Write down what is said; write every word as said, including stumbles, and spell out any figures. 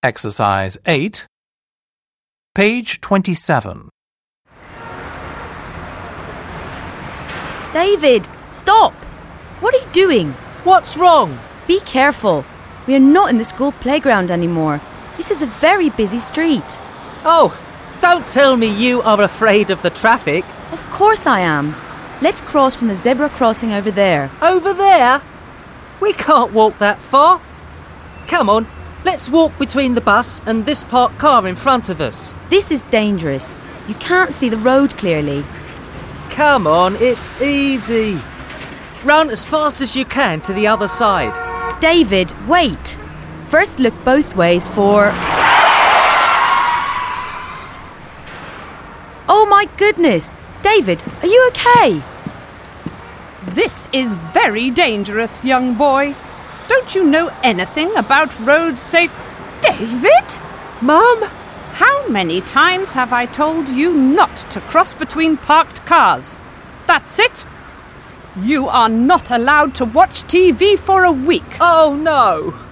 Exercise eight, page twenty-seven. David, stop! What are you doing? What's wrong? Be careful. We are not in the school playground anymore. This is a very busy street. Oh, don't tell me you are afraid of the traffic. Of course I am. Let's cross from the zebra crossing over there. Over there? We can't walk that far. Come on, let's walk between the bus and this parked car in front of us. This is dangerous. You can't see the road clearly. Come on, it's easy. Run as fast as you can to the other side. David, wait. First look both ways for... Oh my goodness! David, are you okay? This is very dangerous, young boy. Don't you know anything about road safety? David? Mum? How many times have I told you not to cross between parked cars? That's it. You are not allowed to watch T V for a week. Oh no!